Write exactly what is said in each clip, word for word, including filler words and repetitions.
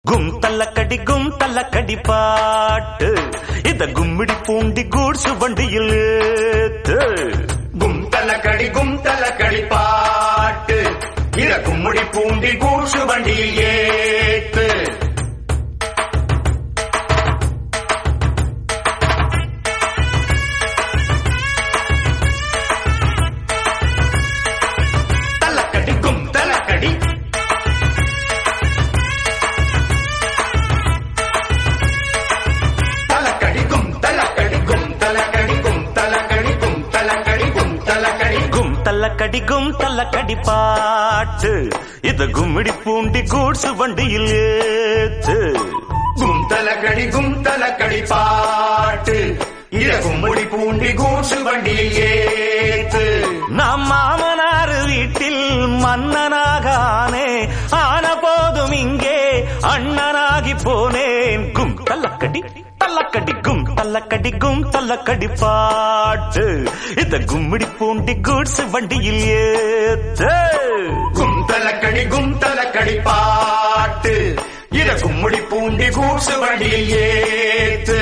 கும் தல்லக்கடி கும் தல்லக்கடி பாட்டு இத கும்மிடி பூண்டி கூட்சு வண்டியில் ஏத்து. கும் தல்லக்கடி கும் தல்லக்கடி பாட்டு இத கும்மிடி பூண்டி கூட்சு வண்டியில் ஏத்து. தல்லக்கடி கும் தல்லக்கடி தல்லக்கடி கும் தல்லக்கடி பாட்டு இத கும்மிடி பூண்டி கூட்சு வண்டியில் ஏத்து. கும் தல்லக்கடி கும் தல்லக்கடி பாட்டு இத கும்மிடி பூண்டி கூட்சு வண்டியில் ஏத்து. நாம் மாமனார் வீட்டில் மன்னனாகானே ஆன போதும் இங்கே அண்ணனாகி போனேன். கும் தல்லக்கடி தல்லக்கடி கும் தல்லக்கடி கும் தல்லக்கடி பாட்டு இத கும்மிடி பூண்டி கூட்சு வண்டியில் ஏத்து. கும் தல்லக்கடி கும் தல்லக்கடி பாட்டு இத கும்மிடி பூண்டி கூட்சு வண்டியில் ஏத்து.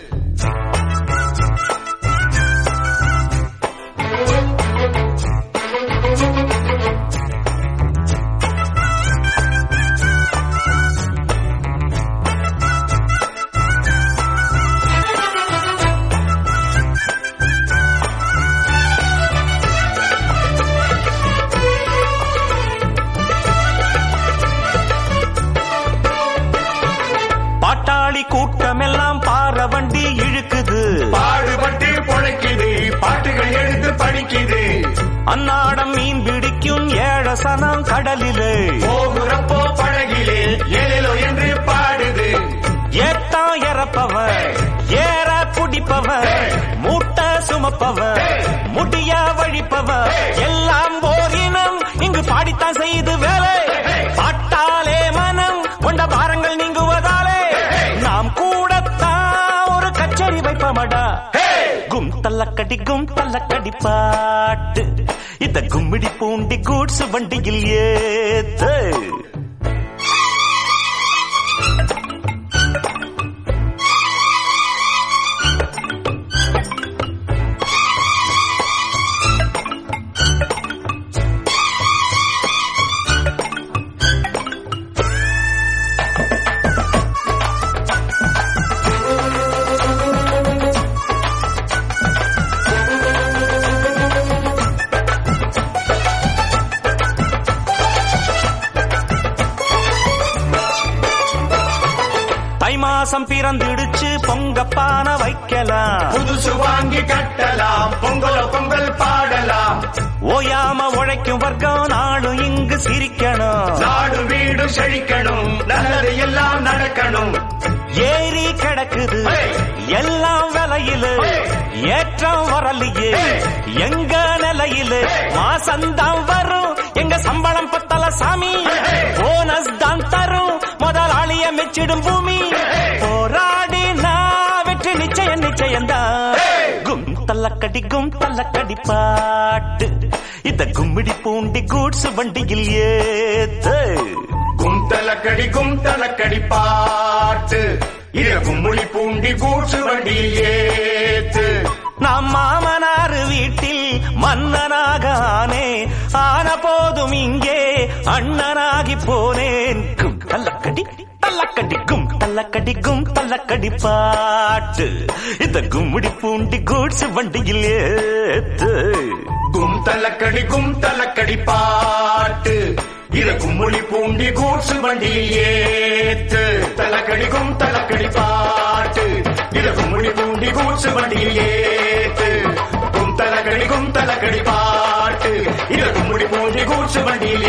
பாட்டாளி கூட்டமெல்லாம் பார வண்டி இழுக்குது, பாடுபட்டு பொழைக்குது, பாட்டுகள் எடுத்து படிக்குது. அன்னாடம் மீன் பிடிக்கும் ஏழசனம் கடலிலே போகுறப்போ படகிலே ஏழோ என்று பாடுது. ஏத்தா இறப்பவன் ஏற குடிப்பவன் மூட்டை சுமப்பவன் முடிய வழிப்பவன் எல்லாம் போரினம் இங்கு பாடித்தான் செய்து வேலை. பாட்டாலே மனம் கொண்ட பாரங்கள் நீங்குவதாலே நாம் கூடத்தான் ஒரு கச்சேரி வைப்பமடா. கும் தல்லக்கடி கும் தல்லக்கடி பாட்டு இத கும்மிடி பூண்டி கூட்சு வண்டியில் ஏத்து. மாசம் பிறந்திடுச்சு பொங்கப்பான வைக்கலாம், புதுசு வாங்கி கட்டலாம், பொங்கல பொங்கல் பாடலாம். ஓயாம உழைக்கும் வர்க்கம் நாடும் இங்கு சிரிக்கணும், நாடு வீடு செழிக்கணும், நல்லது எல்லாம் நடக்கணும். ஏறி கிடக்குது எல்லாம் விலையில ஏற்றம் வரலையே எங்க நிலையில மாசந்தான் வரும் எங்க சம்பளம் பத்தல சாமி, போனஸ் தான் தரும் முதலாளிய மெச்சிடும் பூமி. போராடி நான் வெற்றி நிச்சயம் நிச்சயம்தான். கும் தல்லக்கடி கும் தல்லக்கடி பாட்டு இத கும்மிடி பூண்டி கூட்சு வண்டியில் ஏத்து. கும் தல்லக்கடி கும் தல்லக்கடி பாட்டு இத கும்மிடி பூண்டி கூட்சு வண்டியில் ஏத்து. நாம் மாமனார் வீட்டில் மன்னனாகானே ஆன போதும் இங்கே அண்ணனாகி போனேன். கும் தல்லக்கடி தல்லக்கடி கும் தல்லக்கடி கும் தல்லக்கடி பாட்டு இத கும்மிடி பூண்டி கூட்சு வண்டியில் ஏத்து. கும் தல்லக்கடி கும் தல்லக்கடி பாட்டு இத கும்மிடி பூண்டி கூட்சு வண்டியில் ஏத்து. தல்லக்கடி கும் தல்லக்கடி பாட்டு இத கும்மிடி பூண்டி கூட்சு வண்டியில் ஏத்து. கும் தல்லக்கடி கும் தல்லக்கடி பாட்டு இத கும்மிடி பூண்டி கூட்சு வண்டியில்